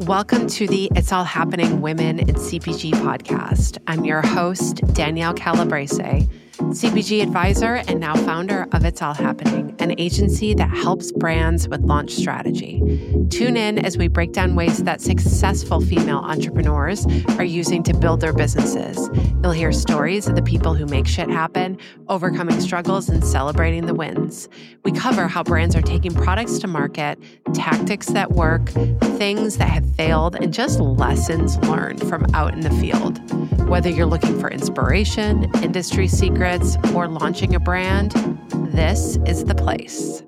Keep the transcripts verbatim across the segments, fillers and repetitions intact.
Welcome to the It's All Happening Women in C P G podcast. I'm your host, Danielle Calabrese, C P G advisor and now founder of It's All Happening, an agency that helps brands with launch strategy. Tune in as we break down ways that successful female entrepreneurs are using to build their businesses. You'll hear stories of the people who make shit happen, overcoming struggles, and celebrating the wins. We cover how brands are taking products to market, tactics that work, things that have failed, and just lessons learned from out in the field. Whether you're looking for inspiration, industry secrets, or launching a brand, this is the place.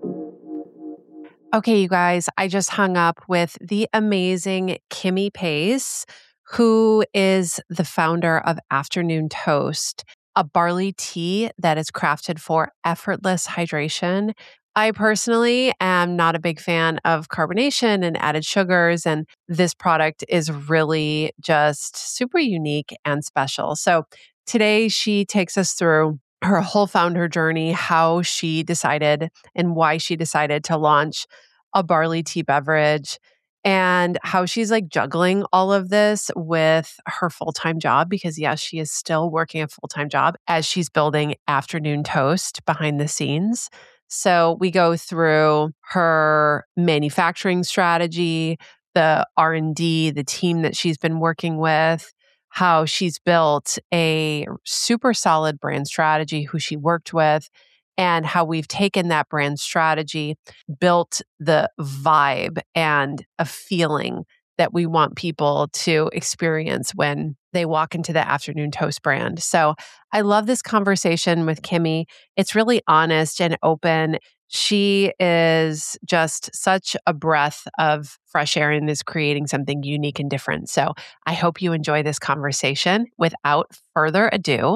Okay, you guys, I just hung up with the amazing Kimmy Pace, who is the founder of Afternoon Toast, a barley tea that is crafted for effortless hydration. I personally am not a big fan of carbonation and added sugars, and this product is really just super unique and special. So today she takes us through her whole founder journey, how she decided and why she decided to launch a barley tea beverage, and how she's like juggling all of this with her full-time job, because yes, she is still working a full-time job as she's building Afternoon Toast behind the scenes. So we go through her manufacturing strategy, the R and D, the team that she's been working with, how she's built a super solid brand strategy, who she worked with, and how we've taken that brand strategy, built the vibe and a feeling that we want people to experience when they walk into the Afternoon Toast brand. So I love this conversation with Kimmy. It's really honest and open. She is just such a breath of fresh air and is creating something unique and different. So I hope you enjoy this conversation. Without further ado,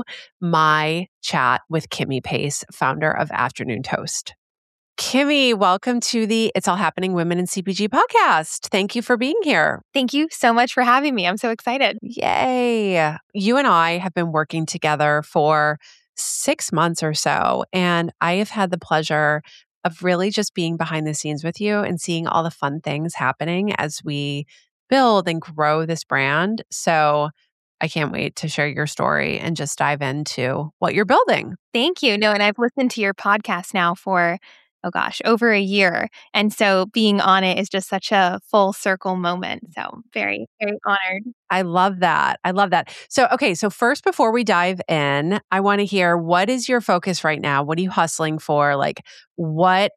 my chat with Kimmy Pace, founder of Afternoon Toast. Kimmy, welcome to the It's All Happening Women in C P G podcast. Thank you for being here. Thank you so much for having me. I'm so excited. Yay. You and I have been working together for six months or so, and I have had the pleasure of really just being behind the scenes with you and seeing all the fun things happening as we build and grow this brand. So I can't wait to share your story and just dive into what you're building. Thank you. No, and I've listened to your podcast now for oh gosh, over a year. And so being on it is just such a full circle moment. So very, very honored. I love that. I love that. So, okay. So first, before we dive in, I want to hear, what is your focus right now? What are you hustling for? Like, what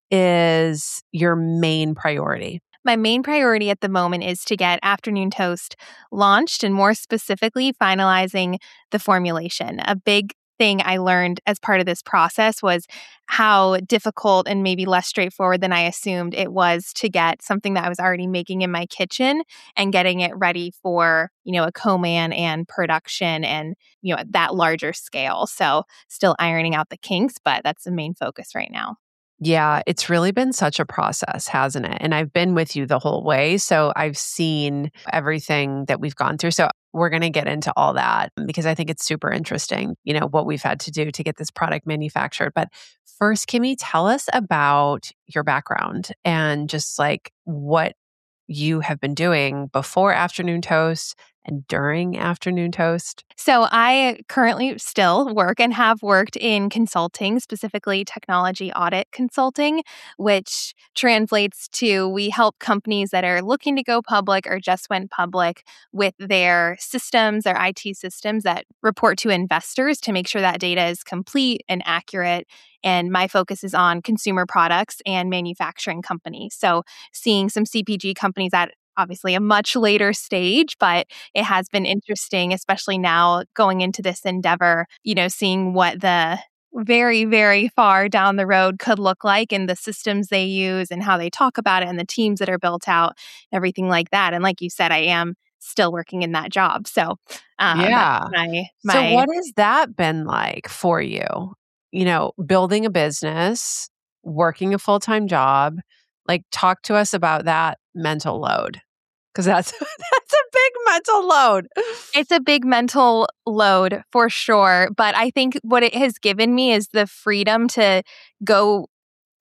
is your main priority? My main priority at the moment is to get Afternoon Toast launched, and more specifically, finalizing the formulation. A big thing I learned as part of this process was how difficult and maybe less straightforward than I assumed it was to get something that I was already making in my kitchen and getting it ready for, you know, a co-man and production and, you know, at that larger scale. So still ironing out the kinks, but that's the main focus right now. Yeah, it's really been such a process, hasn't it? And I've been with you the whole way. So I've seen everything that we've gone through. So we're going to get into all that because I think it's super interesting, you know, what we've had to do to get this product manufactured. But first, Kimmy, tell us about your background and just like what you have been doing before Afternoon Toast and during Afternoon Toast. So I currently still work and have worked in consulting, specifically technology audit consulting, which translates to we help companies that are looking to go public or just went public with their systems, their I T systems that report to investors to make sure that data is complete and accurate. And my focus is on consumer products and manufacturing companies. So seeing some C P G companies at obviously a much later stage, but it has been interesting, especially now going into this endeavor, you know, seeing what the very, very far down the road could look like and the systems they use and how they talk about it and the teams that are built out, everything like that. And like you said, I am still working in that job. So uh, yeah. My, my, so what has that been like for you? You know, building a business, working a full-time job, like talk to us about that mental load. Because that's that's a big mental load. It's a big mental load for sure. But I think what it has given me is the freedom to go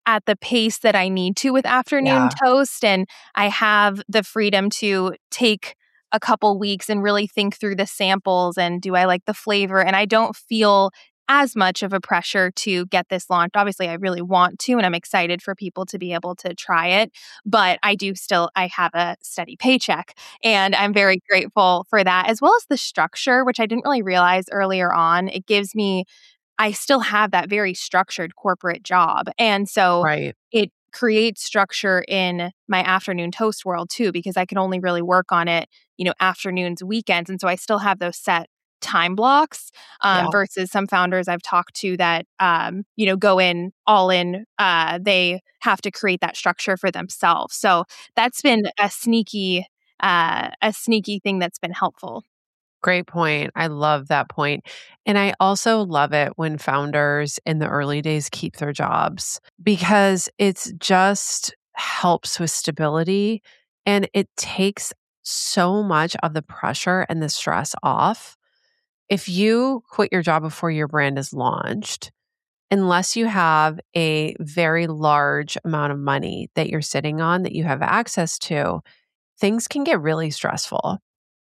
at the pace that I need to with afternoon Yeah. toast. And I have the freedom to take a couple weeks and really think through the samples and do I like the flavor? And I don't feel as much of a pressure to get this launched. Obviously, I really want to, and I'm excited for people to be able to try it. But I do still, I have a steady paycheck, and I'm very grateful for that, as well as the structure, which I didn't really realize earlier on. It gives me, I still have that very structured corporate job. And so Right. it creates structure in my afternoon toast world too, because I can only really work on it, you know, afternoons, weekends. And so I still have those set time blocks um, Yeah. versus some founders I've talked to that, um, you know, go in all in. Uh, they have to create that structure for themselves. So that's been a sneaky, uh, a sneaky thing that's been helpful. Great point. I love that point. And I also love it when founders in the early days keep their jobs because it's just helps with stability and it takes so much of the pressure and the stress off. If you quit your job before your brand is launched, unless you have a very large amount of money that you're sitting on that you have access to, things can get really stressful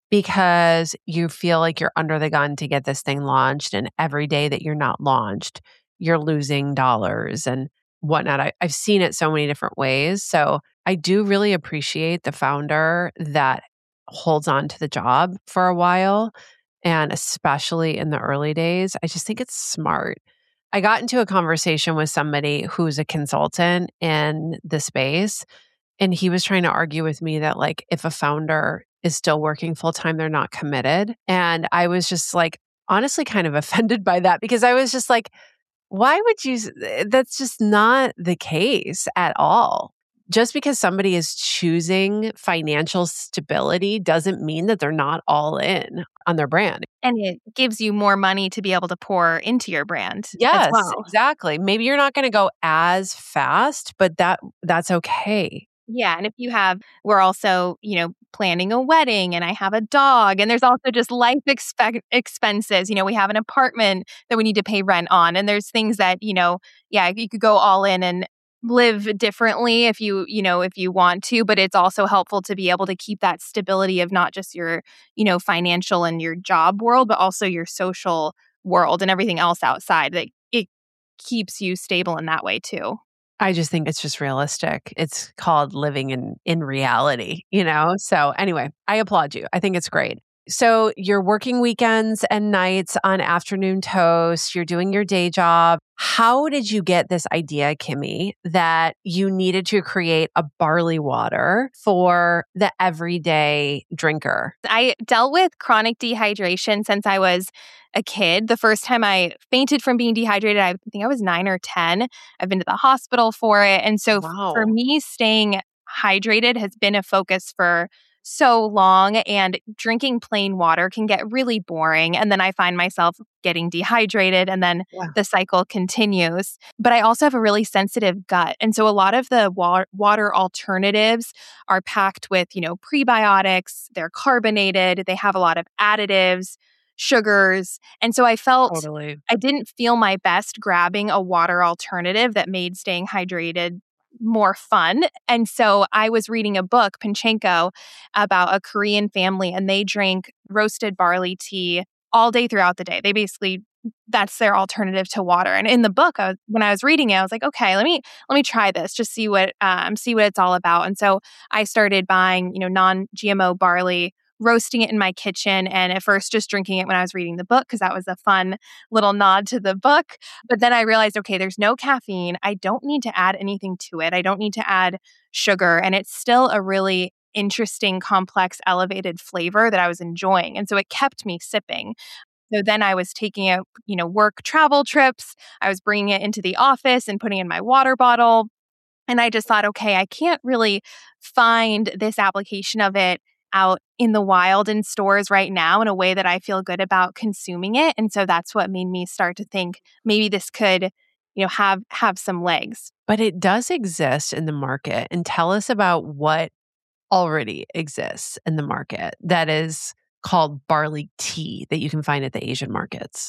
because you feel like you're under the gun to get this thing launched. And every day that you're not launched, you're losing dollars and whatnot. I, I've seen it so many different ways. So I do really appreciate the founder that holds on to the job for a while. And especially in the early days, I just think it's smart. I got into a conversation with somebody who's a consultant in the space, and he was trying to argue with me that, like, if a founder is still working full time, they're not committed. And I was just like, honestly, kind of offended by that because I was just like, why would you? s- That's just not the case at all. Just because somebody is choosing financial stability doesn't mean that they're not all in on their brand. And it gives you more money to be able to pour into your brand as Yes, well. exactly. Maybe you're not going to go as fast, but that that's okay. Yeah, and if you have we're also, you know, planning a wedding and I have a dog and there's also just life expec expenses. You know, we have an apartment that we need to pay rent on and there's things that, you know, yeah, you could go all in and live differently if you, you know, if you want to, but it's also helpful to be able to keep that stability of not just your, you know, financial and your job world, but also your social world and everything else outside. That it keeps you stable in that way too. I just think it's just realistic. It's called living in in reality, you know? So anyway, I applaud you. I think it's great. So you're working weekends and nights on afternoon toast, you're doing your day job. How did you get this idea, Kimmy, that you needed to create a barley water for the everyday drinker? I dealt with chronic dehydration since I was a kid. The first time I fainted from being dehydrated, I think I was nine or ten. I've been to the hospital for it. And so f- for Wow. me, staying hydrated has been a focus for so long. And drinking plain water can get really boring. And then I find myself getting dehydrated and then Yeah. the cycle continues. But I also have a really sensitive gut. And so a lot of the wa- water alternatives are packed with, you know, prebiotics, they're carbonated, they have a lot of additives, sugars. And so I felt Totally. I didn't feel my best grabbing a water alternative that made staying hydrated more fun. And so I was reading a book, Pinchenko, about a Korean family, and they drink roasted barley tea all day throughout the day. They basically that's their alternative to water. And in the book, I was, when I was reading it, I was like, okay, let me let me try this, just see what um, see what it's all about. And so I started buying, you know, non-G M O barley, roasting it in my kitchen, and at first just drinking it when I was reading the book because that was a fun little nod to the book. But then I realized, okay, there's no caffeine. I don't need to add anything to it. I don't need to add sugar, and it's still a really interesting, complex, elevated flavor that I was enjoying. And so it kept me sipping. So then I was taking out, you know, work travel trips. I was bringing it into the office and putting it in my water bottle. And I just thought, okay, I can't really find this application of it out in the wild in stores right now in a way that I feel good about consuming it. And so that's what made me start to think maybe this could, you know, have have some legs. But it does exist in the market. And tell us about what already exists in the market that is called barley tea that you can find at the Asian markets.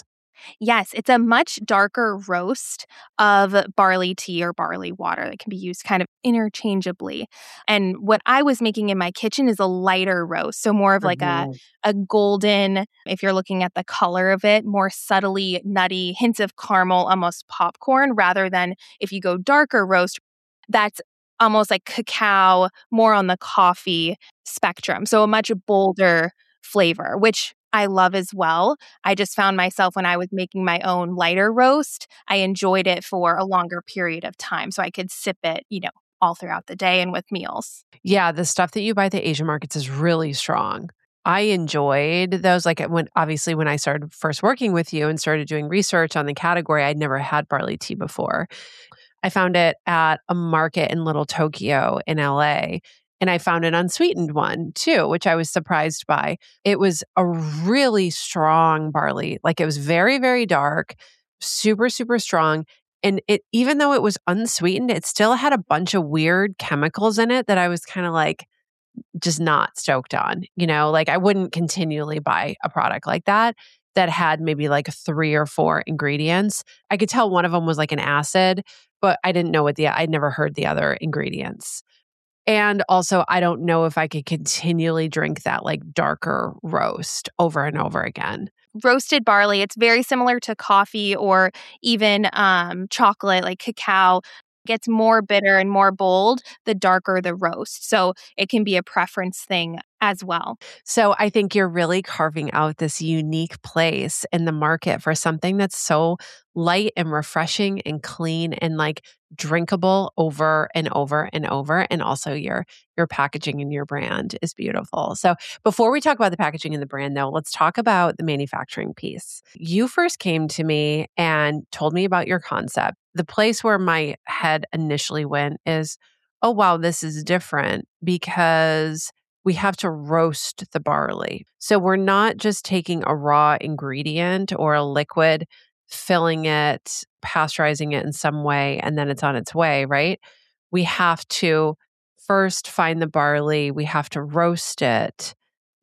Yes, it's a much darker roast of barley tea or barley water that can be used kind of interchangeably. And what I was making in my kitchen is a lighter roast, so more of like a Mhm. a golden, if you're looking at the color of it, more subtly nutty, hints of caramel, almost popcorn, rather than if you go darker roast, that's almost like cacao, more on the coffee spectrum. So a much bolder flavor, which I love as well. I just found myself when I was making my own lighter roast, I enjoyed it for a longer period of time. So I could sip it, you know, all throughout the day and with meals. Yeah, the stuff that you buy at the Asian markets is really strong. I enjoyed those. Like when obviously when I started first working with you and started doing research on the category, I'd never had barley tea before. I found it at a market in Little Tokyo in L A. And I found an unsweetened one too, which I was surprised by. It was a really strong barley. Like it was very, very dark, super, super strong. And it, even though it was unsweetened, it still had a bunch of weird chemicals in it that I was kind of like, just not stoked on. You know, like I wouldn't continually buy a product like that that had maybe like three or four ingredients. I could tell one of them was like an acid, but I didn't know what the I'd never heard the other ingredients. And also, I don't know if I could continually drink that like darker roast over and over again. Roasted barley, it's very similar to coffee or even um, chocolate, like cacao. Gets more bitter and more bold the darker the roast. So it can be a preference thing as well. So I think you're really carving out this unique place in the market for something that's so light and refreshing and clean and like drinkable over and over and over. And also your your packaging and your brand is beautiful. So before we talk about the packaging and the brand though, let's talk about the manufacturing piece. You first came to me and told me about your concept. The place where my head initially went is, oh wow, this is different because we have to roast the barley. So we're not just taking a raw ingredient or a liquid, filling it, pasteurizing it in some way, and then it's on its way, right? We have to first find the barley, we have to roast it,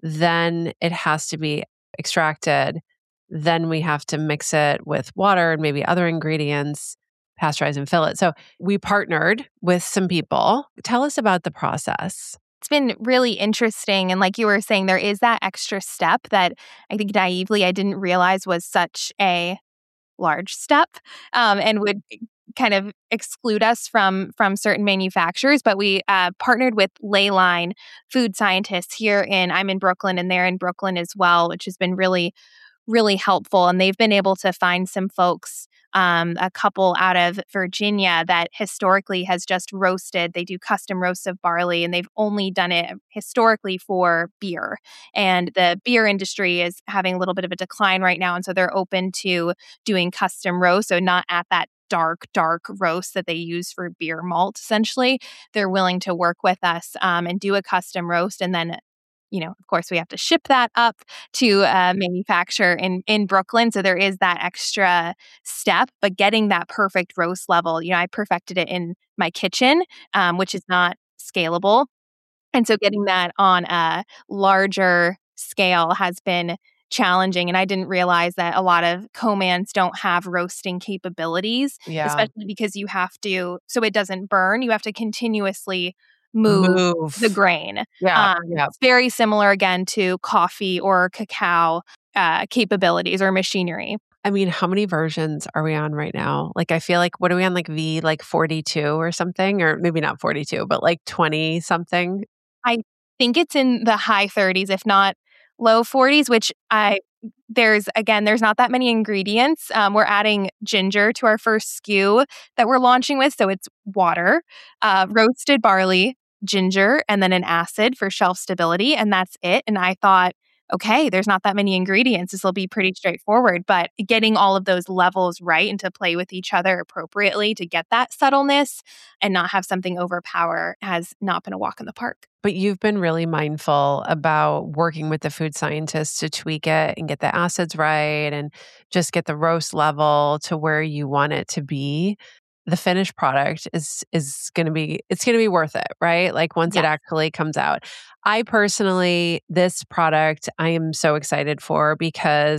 then it has to be extracted, then we have to mix it with water and maybe other ingredients, pasteurize and fill it. So we partnered with some people. Tell us about the process. It's been really interesting. And like you were saying, there is that extra step that I think naively I didn't realize was such a large step um, and would kind of exclude us from from certain manufacturers. But we uh, partnered with Leyline food scientists here in, I'm in Brooklyn and they're in Brooklyn as well, which has been really, really helpful. And they've been able to find some folks, um, a couple out of Virginia that historically has just roasted. They do custom roasts of barley and they've only done it historically for beer. And the beer industry is having a little bit of a decline right now. And so they're open to doing custom roasts. So not at that dark, dark roast that they use for beer malt, essentially. They're willing to work with us um, and do a custom roast and then you know, of course, we have to ship that up to uh, manufacture in, in Brooklyn. So there is that extra step, but getting that perfect roast level, you know, I perfected it in my kitchen, um, which is not scalable. And so getting that on a larger scale has been challenging. And I didn't realize that a lot of co-mans don't have roasting capabilities, Yeah. especially because you have to, so it doesn't burn, you have to continuously move Move. the grain. Yeah. Um, Yeah. It's very similar again to coffee or cacao uh, capabilities or machinery. I mean, how many versions are we on right now? Like, I feel like, what are we on, like V, like forty-two or something? Or maybe not forty-two, but like twenty something? I think it's in the high thirties, if not low forties, which I, there's, again, there's not that many ingredients. Um, we're adding ginger to our first S K U that we're launching with. So it's water, uh, roasted barley, ginger, and then an acid for shelf stability. And that's it. And I thought, okay, there's not that many ingredients. This will be pretty straightforward. But getting all of those levels right and to play with each other appropriately to get that subtleness and not have something overpower has not been a walk in the park. But you've been really mindful about working with the food scientists to tweak it and get the acids right and just get the roast level to where you want it to be. The finished product is is going to be, it's going to be worth it, right? Like once Yeah. it actually comes out. I personally, this product, I am so excited for because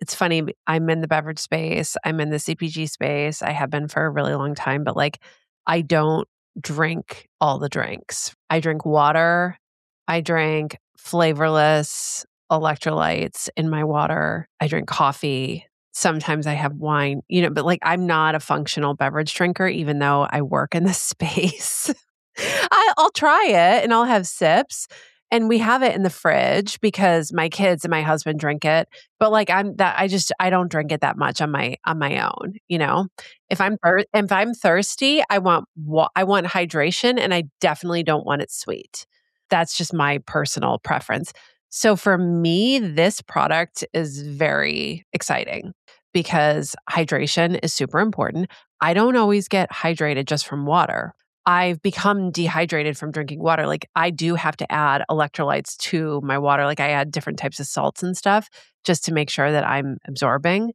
it's funny. I'm in the beverage space. I'm in the C P G space. I have been for a really long time, but like, I don't drink all the drinks. I drink water. I drink flavorless electrolytes in my water. I drink coffee. Sometimes I have wine, you know, but like, I'm not a functional beverage drinker, even though I work in this space. I, I'll try it and I'll have sips. And we have it in the fridge because my kids and my husband drink it. But like I'm that I just I don't drink it that much on my on my own, you know. If I'm thir- if I'm thirsty, I want wa- I want hydration and I definitely don't want it sweet. That's just my personal preference. So for me, this product is very exciting because hydration is super important. I don't always get hydrated just from water. I've become dehydrated from drinking water. Like I do have to add electrolytes to my water. Like I add different types of salts and stuff just to make sure that I'm absorbing.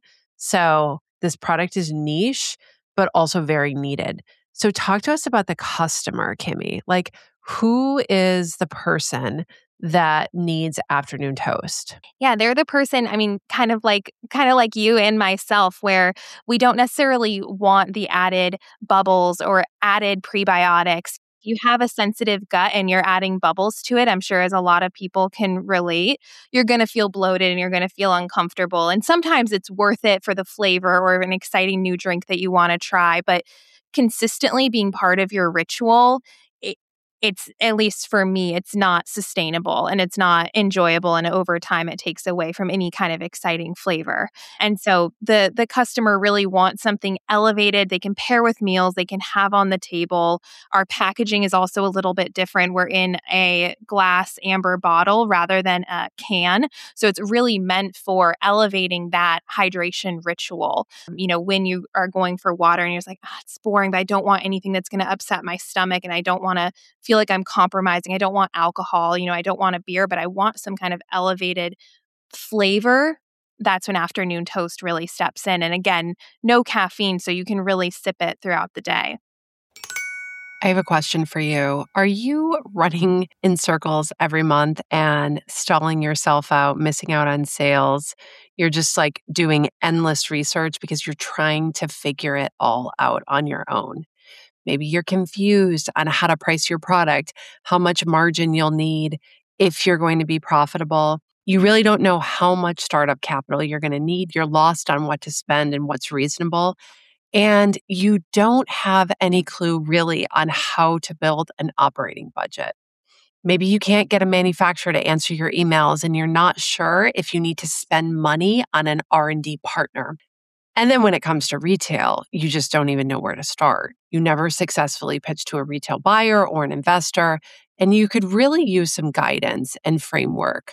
So this product is niche, but also very needed. So talk to us about the customer, Kimmy. Like who is the person that needs afternoon toast? Yeah, they're the person, I mean, kind of like kind of like you and myself, where we don't necessarily want the added bubbles or added prebiotics. You have a sensitive gut and you're adding bubbles to it, I'm sure as a lot of people can relate, you're going to feel bloated and you're going to feel uncomfortable. And sometimes it's worth it for the flavor or an exciting new drink that you want to try, but consistently being part of your ritual, it, it's, at least for me, it's not sustainable and it's not enjoyable. And over time, it takes away from any kind of exciting flavor. And so the the customer really wants something elevated. They can pair with meals, they can have on the table. Our packaging is also a little bit different. We're in a glass amber bottle rather than a can. So it's really meant for elevating that hydration ritual. You know, when you are going for water and you're just like, ah, it's boring, but I don't want anything that's going to upset my stomach and I don't want to feel like I'm compromising. I don't want alcohol, you know, I don't want a beer, but I want some kind of elevated flavor. That's when afternoon toast really steps in. And again, no caffeine, so you can really sip it throughout the day. I have a question for you. Are you running in circles every month and stalling yourself out, missing out on sales? You're just like doing endless research because you're trying to figure it all out on your own. Maybe you're confused on how to price your product, how much margin you'll need if you're going to be profitable. You really don't know how much startup capital you're going to need. You're lost on what to spend and what's reasonable. And you don't have any clue really on how to build an operating budget. Maybe you can't get a manufacturer to answer your emails and you're not sure if you need to spend money on an R and D partner. And then when it comes to retail, you just don't even know where to start. You never successfully pitch to a retail buyer or an investor, and you could really use some guidance and framework.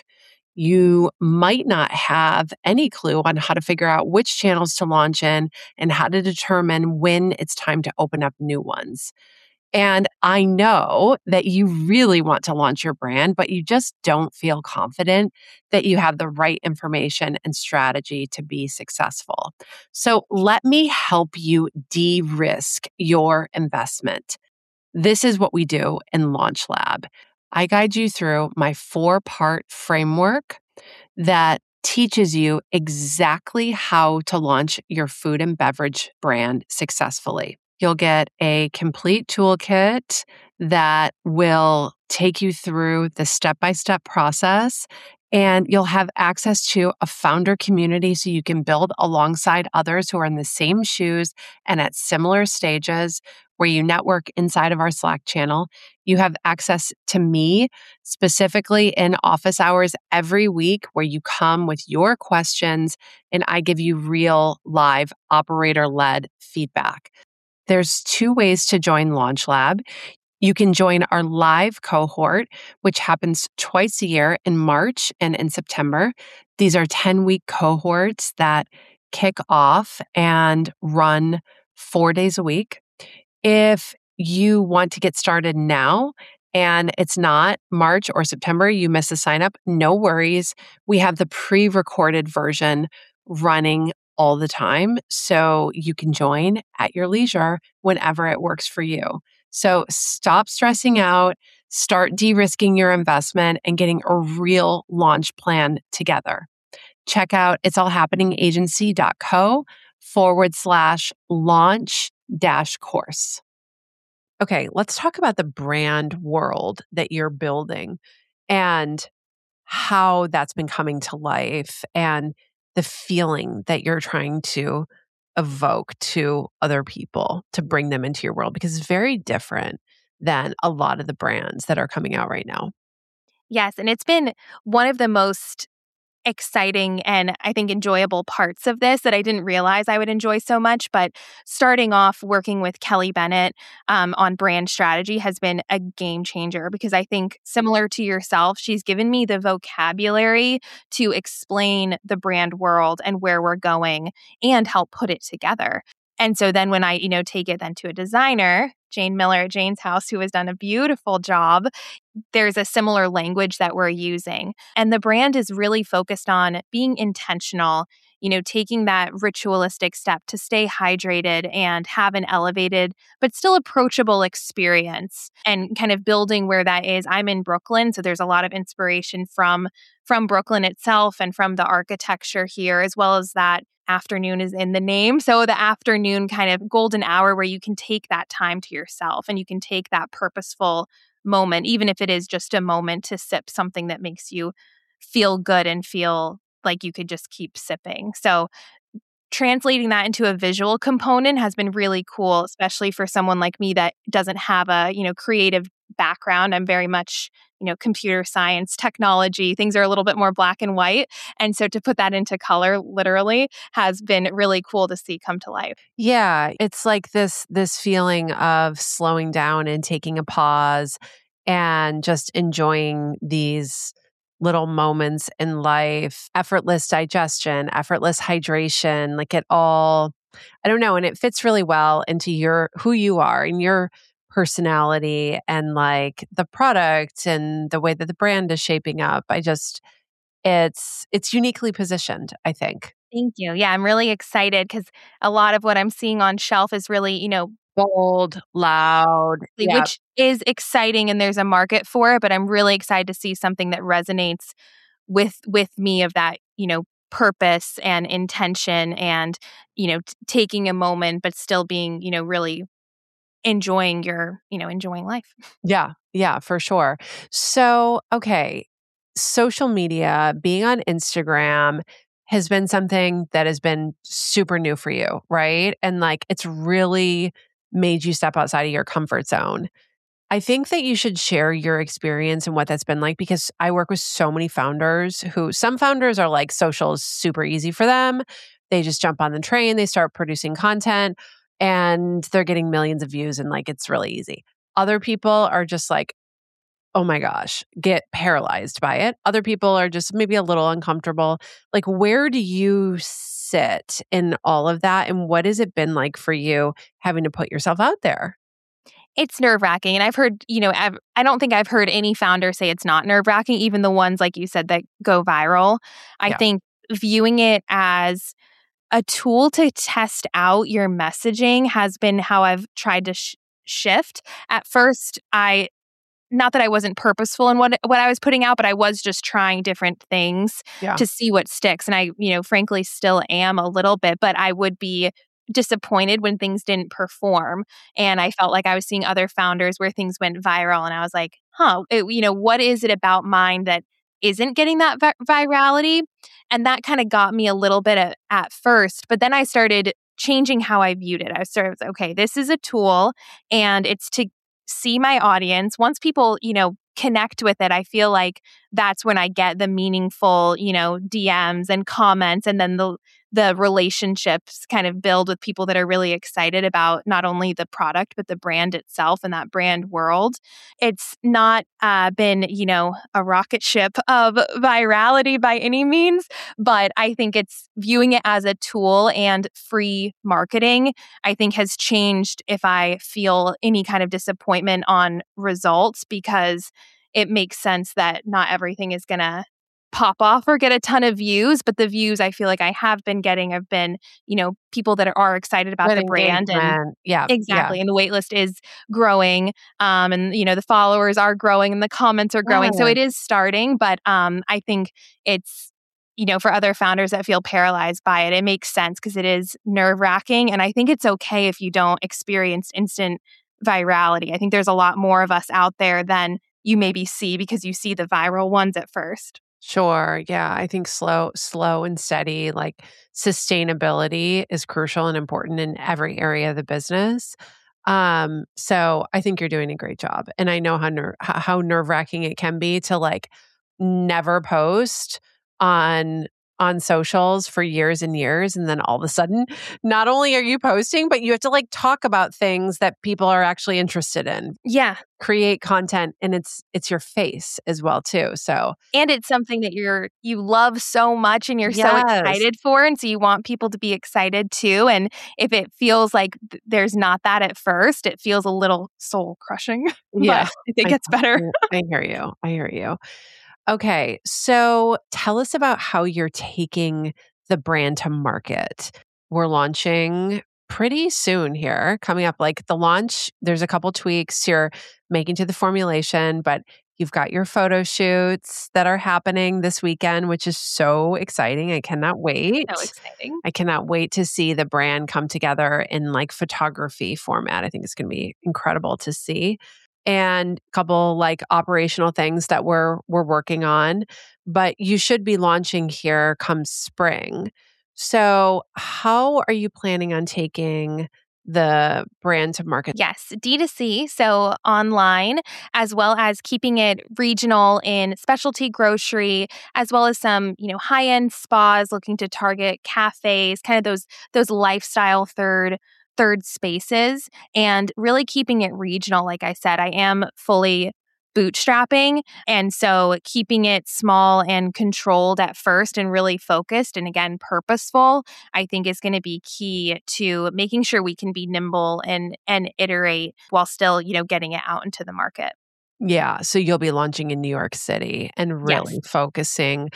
You might not have any clue on how to figure out which channels to launch in and how to determine when it's time to open up new ones. And I know that you really want to launch your brand, but you just don't feel confident that you have the right information and strategy to be successful. So let me help you de-risk your investment. This is what we do in Launch Lab. I guide you through my four-part framework that teaches you exactly how to launch your food and beverage brand successfully. You'll get a complete toolkit that will take you through the step-by-step process, and you'll have access to a founder community so you can build alongside others who are in the same shoes and at similar stages, where you network inside of our Slack channel. You have access to me specifically in office hours every week, where you come with your questions and I give you real, live, operator-led feedback. There's two ways to join Launch Lab. You can join our live cohort, which happens twice a year in March and in September. These are ten-week cohorts that kick off and run four days a week. If you want to get started now and it's not March or September, you miss a sign up, no worries. We have the pre-recorded version running all the time, so you can join at your leisure whenever it works for you. So stop stressing out, start de-risking your investment and getting a real launch plan together. check out it's all happening agency dot co forward slash launch dash course. Okay, let's talk about the brand world that you're building and how that's been coming to life and the feeling that you're trying to evoke to other people to bring them into your world, because it's very different than a lot of the brands that are coming out right now. Yes, and it's been one of the most exciting and I think enjoyable parts of this that I didn't realize I would enjoy so much. But starting off working with Kelly Bennett um, on brand strategy has been a game changer, because I think similar to yourself, she's given me the vocabulary to explain the brand world and where we're going and help put it together. And so then when I, you know, take it then to a designer, Jane Miller at Jane's House, who has done a beautiful job, there's a similar language that we're using. And the brand is really focused on being intentional, you know, taking that ritualistic step to stay hydrated and have an elevated but still approachable experience, and kind of building where that is. I'm in Brooklyn, so there's a lot of inspiration from from Brooklyn itself and from the architecture here, as well as that afternoon is in the name. So the afternoon kind of golden hour where you can take that time to yourself and you can take that purposeful moment, even if it is just a moment to sip something that makes you feel good and feel like you could just keep sipping. So translating that into a visual component has been really cool, especially for someone like me that doesn't have a, you know, creative background. I'm very much, you know, computer science, technology, things are a little bit more black and white. And so to put that into color literally has been really cool to see come to life. Yeah, it's like this this feeling of slowing down and taking a pause and just enjoying these little moments in life, effortless digestion, effortless hydration, like it all, I don't know, and it fits really well into your who you are and your personality and like the product and the way that the brand is shaping up. I just it's it's uniquely positioned, I think. Thank you. Yeah, I'm really excited because a lot of what I'm seeing on shelf is really, you know, Bold, loud. Yeah. which is exciting and there's a market for it, but I'm really excited to see something that resonates with with me, of that, you know, purpose and intention and, you know, t- taking a moment but still being, you know, really enjoying your, you know, enjoying life. Yeah, yeah, for sure. So, okay, social media, being on Instagram has been something that has been super new for you, right? And like it's really made you step outside of your comfort zone. I think that you should share your experience and what that's been like, because I work with so many founders who, some founders are like social is super easy for them. They just jump on the train, they start producing content and they're getting millions of views and like it's really easy. Other people are just like, oh my gosh, get paralyzed by it. Other people are just maybe a little uncomfortable. Like, where do you sit in all of that? And what has it been like for you having to put yourself out there? It's nerve wracking. And I've heard, you know, I've, I don't think I've heard any founder say it's not nerve wracking, even the ones, like you said, that go viral. I Yeah. think viewing it as a tool to test out your messaging has been how I've tried to sh- shift. At first, I, not that I wasn't purposeful in what what I was putting out, but I was just trying different things Yeah. to see what sticks. And I, you know, frankly still am a little bit, but I would be disappointed when things didn't perform. And I felt like I was seeing other founders where things went viral and I was like, huh, it, you know, what is it about mine that isn't getting that vi- virality? And that kind of got me a little bit at, at first, but then I started changing how I viewed it. I started, okay, this is a tool and it's to see my audience. Once people, you know, connect with it, I feel like that's when I get the meaningful, you know, D Ms and comments, and then the the relationships kind of build with people that are really excited about not only the product but the brand itself and that brand world. It's not uh, been, you know, a rocket ship of virality by any means, but I think it's viewing it as a tool and free marketing, I think has changed if I feel any kind of disappointment on results, because it makes sense that not everything is going to pop off or get a ton of views, but the views I feel like I have been getting have been, you know, people that are excited about Good the brand. And engagement. Yeah. Yeah. exactly. And the wait list is growing. Um, and, you know, the followers are growing and the comments are growing. So Yeah. it is starting, but um, I think it's you know, for other founders that feel paralyzed by it, it makes sense because it is nerve wracking. And I think it's okay if you don't experience instant virality. I think there's a lot more of us out there than you maybe see because you see the viral ones at first. Sure. Yeah. I think slow, slow and steady, like sustainability is crucial and important in every area of the business. Um, so I think you're doing a great job. And I know how ner- how how nerve-wracking it can be to like never post on on socials for years and years, and then all of a sudden not only are you posting, but you have to like talk about things that people are actually interested in. Yeah. Create content, and it's it's your face as well too. So And it's something that you're you love so much and you're so yes. excited for. And so you want people to be excited too. And if it feels like th- there's not that at first, it feels a little soul crushing. Yeah. But it I, gets better. I hear you. I hear you. Okay. So tell us about how you're taking the brand to market. We're launching pretty soon here, coming up. Like the launch, there's a couple tweaks you're making to the formulation, but you've got your photo shoots that are happening this weekend, which is so exciting. I cannot wait. So exciting. I cannot wait to see the brand come together in like photography format. I think it's going to be incredible to see. And a couple like operational things that we're we're working on, but you should be launching here come spring. So, how are you planning on taking the brand to market? Yes, D two C, so online, as well as keeping it regional in specialty grocery, as well as some, you know, high-end spas looking to target cafes, kind of those those lifestyle third third spaces, and really keeping it regional. Like I said, I am fully bootstrapping, and so keeping it small and controlled at first and really focused and again purposeful, I think is going to be key to making sure we can be nimble and and iterate while still, you know, getting it out into the market. Yeah, so you'll be launching in New York City and really Yes. focusing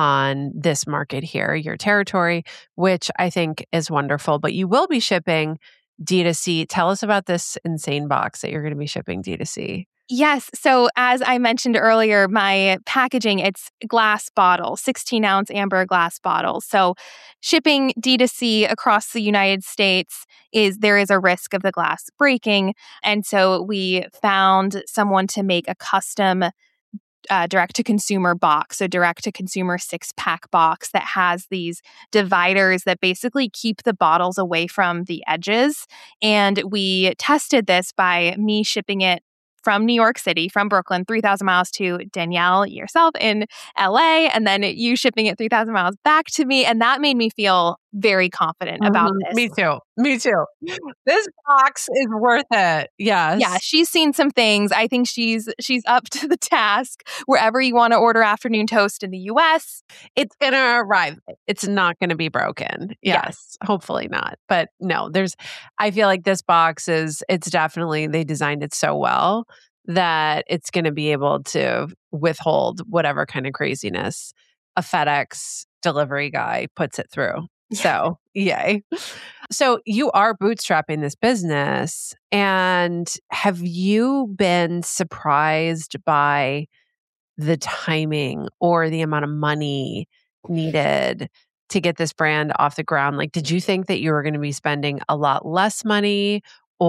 on this market here, your territory, which I think is wonderful. But you will be shipping D two C. Tell us about this insane box that you're going to be shipping D two C. Yes. So as I mentioned earlier, my packaging, it's glass bottles, sixteen ounce amber glass bottles. So shipping D two C across the United States is there is a risk of the glass breaking. And so we found someone to make a custom uh, direct-to-consumer box, so direct-to-consumer six-pack box that has these dividers that basically keep the bottles away from the edges. And we tested this by me shipping it from New York City, from Brooklyn, three thousand miles to Danielle, yourself in L A, and then you shipping it three thousand miles back to me. And that made me feel very confident about Mhm. this. Me too. Me too. This box is worth it. Yes. Yeah, she's seen some things. I think she's she's up to the task. Wherever you want to order afternoon toast in the U S, It's going to arrive. It's not going to be broken. Yes. Yes. Hopefully not. But no, there's, I feel like this box is, it's definitely, they designed it so well that it's going to be able to withhold whatever kind of craziness a FedEx delivery guy puts it through. Yeah. So, yay. So, you are bootstrapping this business. And have you been surprised by the timing or the amount of money needed to get this brand off the ground? Like, did you think that you were going to be spending a lot less money?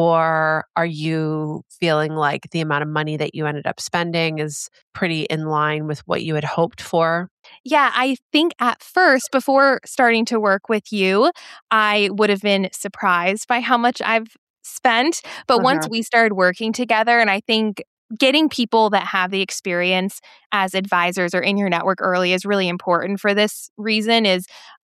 Or are you feeling like the amount of money that you ended up spending is pretty in line with what you had hoped for? Yeah, I think at first, before starting to work with you, I would have been surprised by how much I've spent. But once Uh-huh. we started working together, and I think getting people that have the experience as advisors or in your network early is really important for this reason is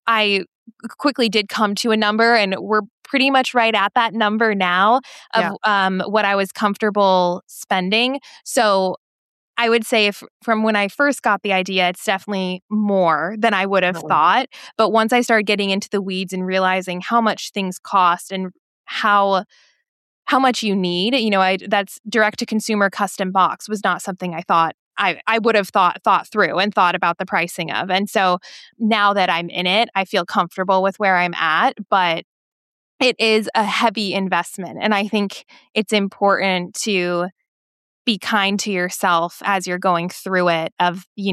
I quickly did come to a number and we're pretty much right at that number now of Yeah. um, what I was comfortable spending. So I would say if from when I first got the idea, it's definitely more than I would have Definitely. thought. But once I started getting into the weeds and realizing how much things cost and how how much you need, you know, I that's direct to consumer custom box was not something I thought I, I would have thought thought through and thought about the pricing of. And so now that I'm in it, I feel comfortable with where I'm at, but it is a heavy investment. And I think it's important to be kind to yourself as you're going through it of, you know,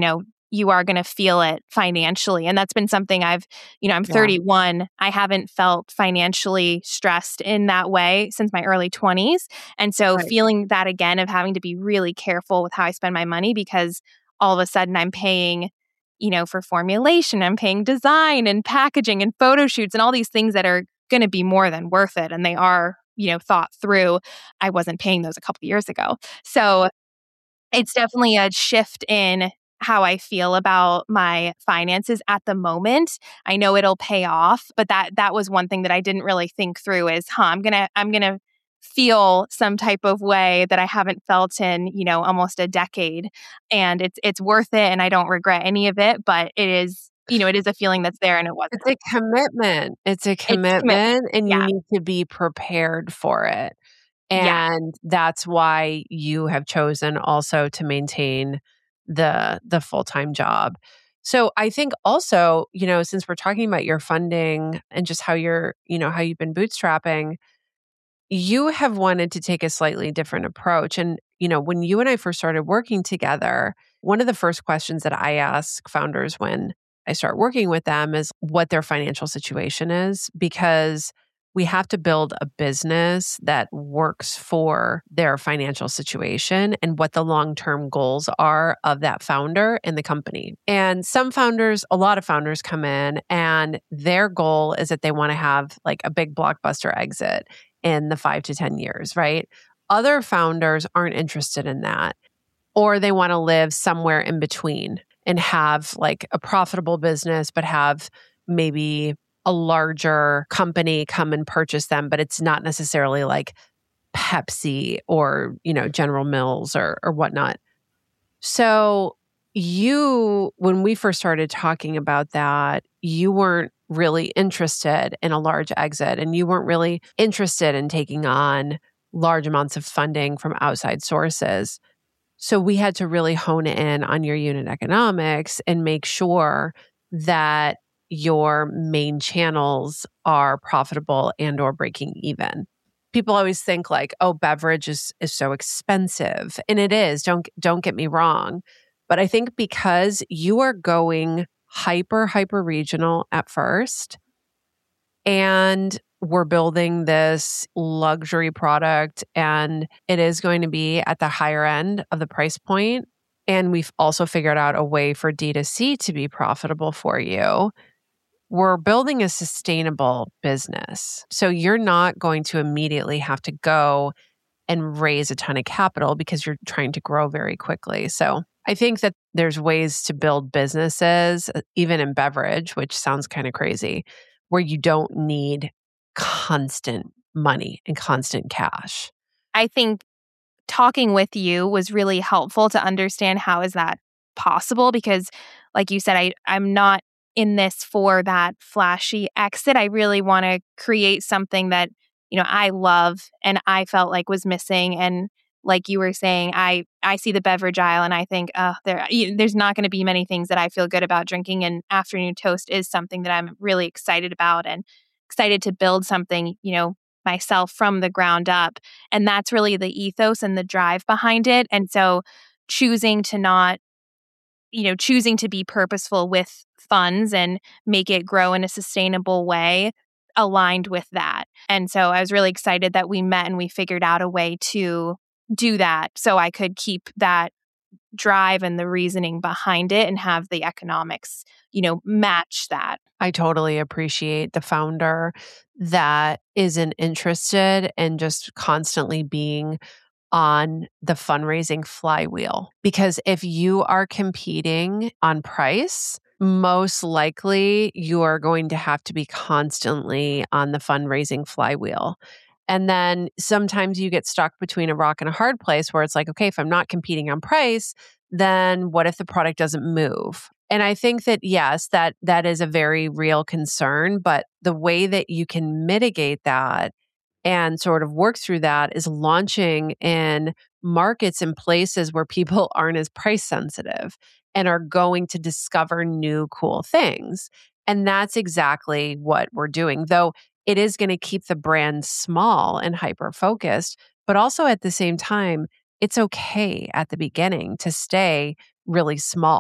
you are going to feel it financially. And that's been something I've, you know, I'm Yeah. thirty-one. I haven't felt financially stressed in that way since my early twenties. And so Right. feeling that again of having to be really careful with how I spend my money because all of a sudden I'm paying, you know, for formulation, I'm paying design and packaging and photo shoots and all these things that are going to be more than worth it. And they are, you know, thought through. I wasn't paying those a couple of years ago. So it's definitely a shift in how I feel about my finances at the moment. I know it'll pay off, but that that was one thing that I didn't really think through is, huh, I'm going to I'm going to feel some type of way that I haven't felt in, you know, almost a decade. And it's it's worth it and I don't regret any of it, but it is, you know, it is a feeling that's there and it wasn't. It's a commitment. It's a It's commitment. commitment, and you Yeah. need to be prepared for it. Yeah. And that's why you have chosen also to maintain the the full-time job. So I think also, you know, since we're talking about your funding and just how you're, you know, how you've been bootstrapping, you have wanted to take a slightly different approach. And, you know, when you and I first started working together, one of the first questions that I ask founders when I start working with them is what their financial situation is, because we have to build a business that works for their financial situation and what the long-term goals are of that founder and the company. And some founders, a lot of founders come in and their goal is that they want to have like a big blockbuster exit in the five to ten years, right? Other founders aren't interested in that, or they want to live somewhere in between and have like a profitable business, but have maybe a larger company come and purchase them, but it's not necessarily like Pepsi or, you know, General Mills or or whatnot. So you, when we first started talking about that, you weren't really interested in a large exit and you weren't really interested in taking on large amounts of funding from outside sources. So we had to really hone in on your unit economics and make sure that your main channels are profitable and or breaking even. People always think like, oh, beverage is is so expensive. And it is, don't don't get me wrong. But I think because you are going hyper, hyper regional at first, and we're building this luxury product and it is going to be at the higher end of the price point. And we've also figured out a way for D two C to be profitable for you. We're building a sustainable business. So you're not going to immediately have to go and raise a ton of capital because you're trying to grow very quickly. So I think that there's ways to build businesses, even in beverage, which sounds kind of crazy, where you don't need constant money and constant cash. I think talking with you was really helpful to understand how is that possible because like you said, I, I'm not in this for that flashy exit. I really want to create something that, you know, I love and I felt like was missing. And like you were saying, I, I see the beverage aisle and I think, uh, there, you, there's not going to be many things that I feel good about drinking. And afternoon toast is something that I'm really excited about and excited to build something, you know, myself from the ground up. And that's really the ethos and the drive behind it. And so choosing to not, you know, choosing to be purposeful with funds and make it grow in a sustainable way aligned with that. And so I was really excited that we met and we figured out a way to do that so I could keep that drive and the reasoning behind it and have the economics, you know, match that. I totally appreciate the founder that isn't interested in just constantly being on the fundraising flywheel. Because if you are competing on price, most likely you are going to have to be constantly on the fundraising flywheel. And then sometimes you get stuck between a rock and a hard place where it's like, okay, if I'm not competing on price, then what if the product doesn't move? And I think that, yes, that that is a very real concern, but the way that you can mitigate that and sort of work through that is launching in markets and places where people aren't as price sensitive and are going to discover new cool things. And that's exactly what we're doing, though it is going to keep the brand small and hyper focused, but also at the same time, it's okay at the beginning to stay really small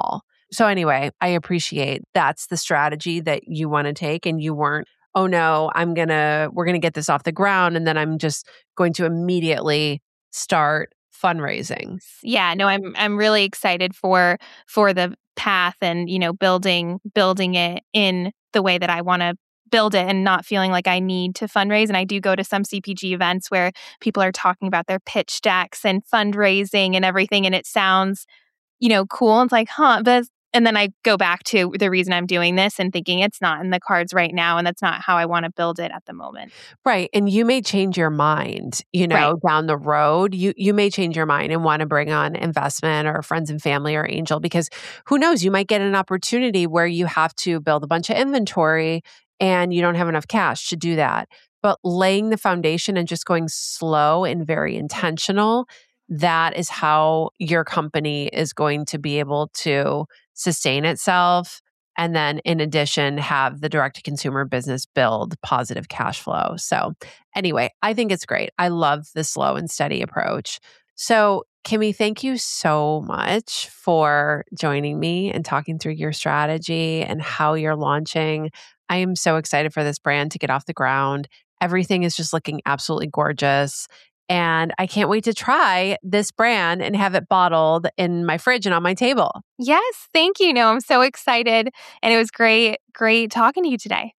So anyway, I appreciate that's the strategy that you want to take, and you weren't, oh no, I'm going to, we're going to get this off the ground and then I'm just going to immediately start fundraising. Yeah, no, I'm I'm really excited for for the path and, you know, building building it in the way that I want to build it and not feeling like I need to fundraise. And I do go to some C P G events where people are talking about their pitch decks and fundraising and everything, and it sounds, you know, cool. It's like, huh, but and then I go back to the reason I'm doing this and thinking it's not in the cards right now, and that's not how I want to build it at the moment. Right. And you may change your mind, you know, right. down the road. You you may change your mind and want to bring on investment or friends and family or angel, because who knows, you might get an opportunity where you have to build a bunch of inventory and you don't have enough cash to do that. But laying the foundation and just going slow and very intentional, that is how your company is going to be able to sustain itself. And then in addition, have the direct-to-consumer business build positive cash flow. So anyway, I think it's great. I love the slow and steady approach. So Kimmy, thank you so much for joining me and talking through your strategy and how you're launching. I am so excited for this brand to get off the ground. Everything is just looking absolutely gorgeous. And I can't wait to try this brand and have it bottled in my fridge and on my table. Yes, thank you. No, I'm so excited. And it was great, great talking to you today.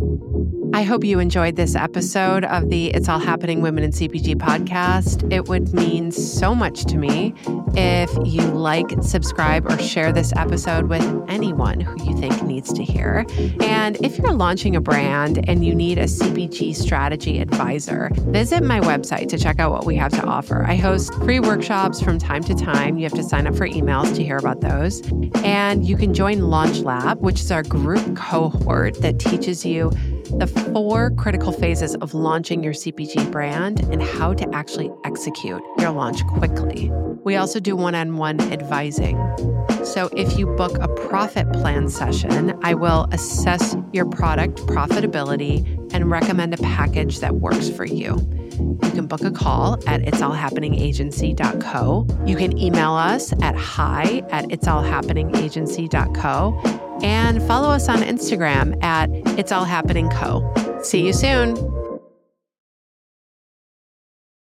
I hope you enjoyed this episode of the It's All Happening Women in C P G podcast. It would mean so much to me if you like, subscribe, or share this episode with anyone who you think needs to hear. And if you're launching a brand and you need a C P G strategy advisor, visit my website to check out what we have to offer. I host free workshops from time to time. You have to sign up for emails to hear about those. And you can join Launch Lab, which is our group cohort that teaches you the four critical phases of launching your C P G brand and how to actually execute your launch quickly. We also do one-on-one advising. So if you book a profit plan session, I will assess your product profitability and recommend a package that works for you. You can book a call at its all happening agency dot co. You can email us at hi at its all happening agency dot co. And follow us on Instagram at It's All Happening Co. See you soon.